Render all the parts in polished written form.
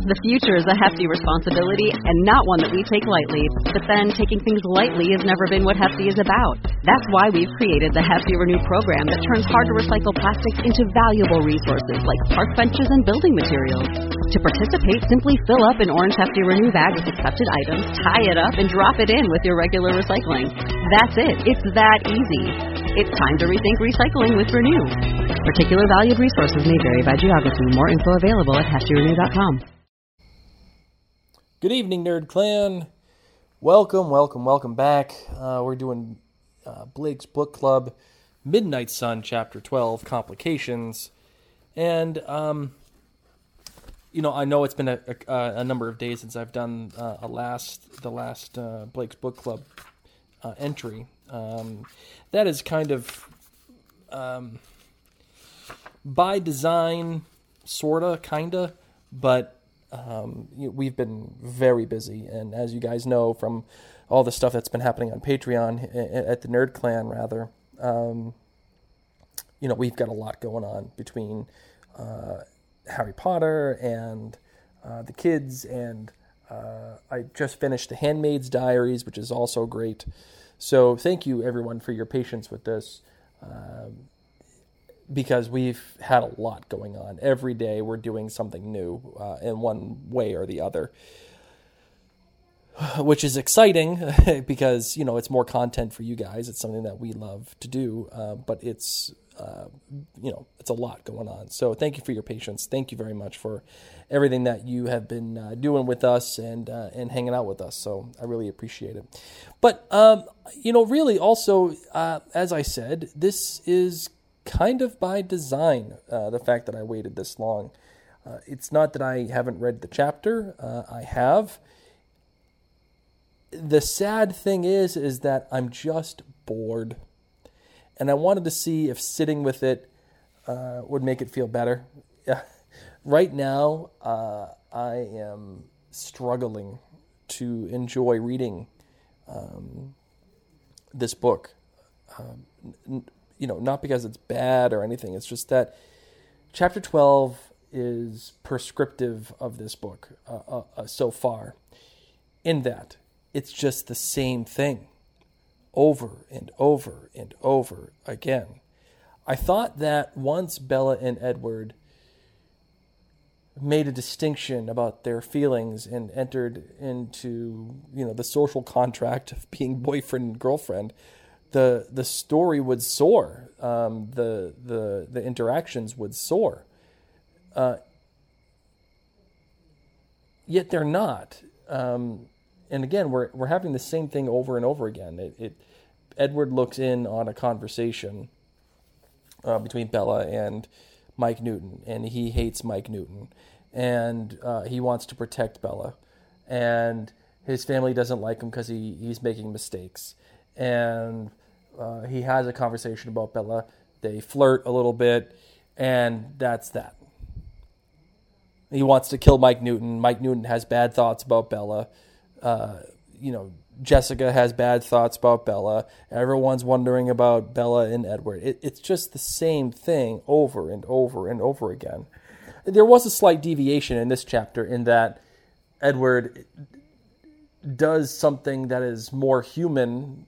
The future is a hefty responsibility and not one that we take lightly. But then, taking things lightly has never been what Hefty is about. That's why we've created the Hefty Renew program that turns hard-to-recycle plastics into valuable resources like park benches and building materials. To participate, simply fill up an orange Hefty Renew bag with accepted items, tie it up, and drop it in with your regular recycling. That's it. It's that easy. It's time to rethink recycling with Renew. Particular valued resources may vary by geography. More info available at heftyrenew.com. Good evening, Nerd Clan. Welcome back. We're doing Blake's Book Club, Midnight Sun, Chapter 12, Complications. And, I know it's been a number of days since I've done the last Blake's Book Club entry. That is kind of by design, sorta, kinda, but we've been very busy, and as you guys know from all the stuff that's been happening on Patreon, at the Nerd Clan, rather, we've got a lot going on between Harry Potter and the kids, and I just finished The Handmaid's Diaries, which is also great. So thank you, everyone, for your patience with this, because we've had a lot going on. Every day we're doing something new in one way or the other, which is exciting because, it's more content for you guys. It's something that we love to do, but it's a lot going on. So thank you for your patience. Thank you very much for everything that you have been doing with us and hanging out with us. So I really appreciate it. But, really also, as I said, this is kind of by design, the fact that I waited this long. It's not that I haven't read the chapter. I have. The sad thing is that I'm just bored. And I wanted to see if sitting with it would make it feel better. Right now, I am struggling to enjoy reading this book. Not because it's bad or anything. It's just that Chapter 12 is prescriptive of this book so far, in that it's just the same thing over and over and over again. I thought that once Bella and Edward made a distinction about their feelings and entered into, the social contract of being boyfriend and girlfriend, the story would soar. The interactions would soar. Yet they're not. And again, we're having the same thing over and over again. Edward looks in on a conversation between Bella and Mike Newton, and he hates Mike Newton, and he wants to protect Bella, and his family doesn't like him because he's making mistakes, and he has a conversation about Bella. They flirt a little bit, and that's that. He wants to kill Mike Newton. Mike Newton has bad thoughts about Bella. Jessica has bad thoughts about Bella. Everyone's wondering about Bella and Edward. It's just the same thing over and over and over again. There was a slight deviation in this chapter in that Edward does something that is more human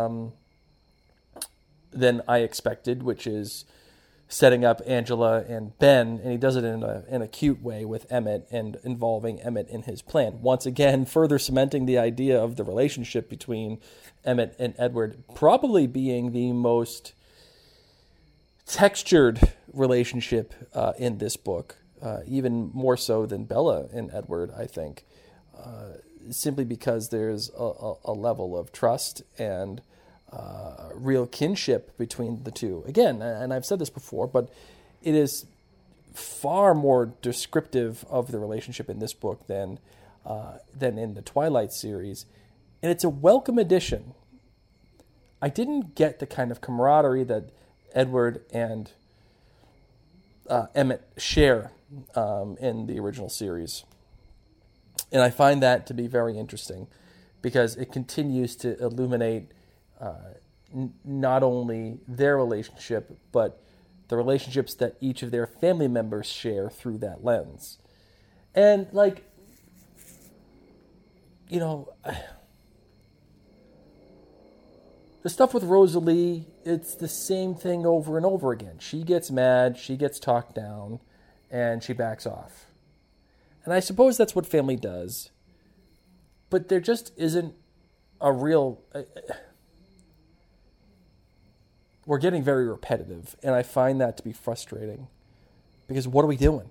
than I expected, which is setting up Angela and Ben, and he does it in a cute way with Emmett and involving Emmett in his plan. Once again, further cementing the idea of the relationship between Emmett and Edward probably being the most textured relationship in this book, even more so than Bella and Edward, I think, simply because there's a level of trust and real kinship between the two. Again, and I've said this before, but it is far more descriptive of the relationship in this book than in the Twilight series, and it's a welcome addition. I didn't get the kind of camaraderie that Edward and Emmett share in the original series, and I find that to be very interesting because it continues to illuminate not only their relationship, but the relationships that each of their family members share through that lens. And, like, you know, the stuff with Rosalie, it's the same thing over and over again. She gets mad, she gets talked down, and she backs off. And I suppose that's what family does. But there just isn't a real... we're getting very repetitive, and I find that to be frustrating. Because what are we doing?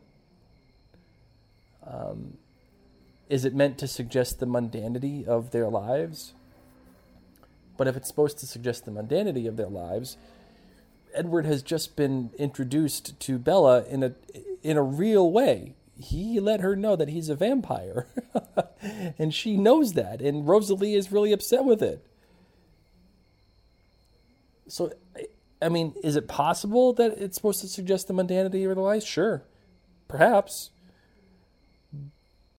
Is it meant to suggest the mundanity of their lives? But if it's supposed to suggest the mundanity of their lives, Edward has just been introduced to Bella in a real way. He let her know that he's a vampire. And she knows that. And Rosalie is really upset with it. So, I mean, is it possible that it's supposed to suggest the mundanity of their lives? Sure. Perhaps.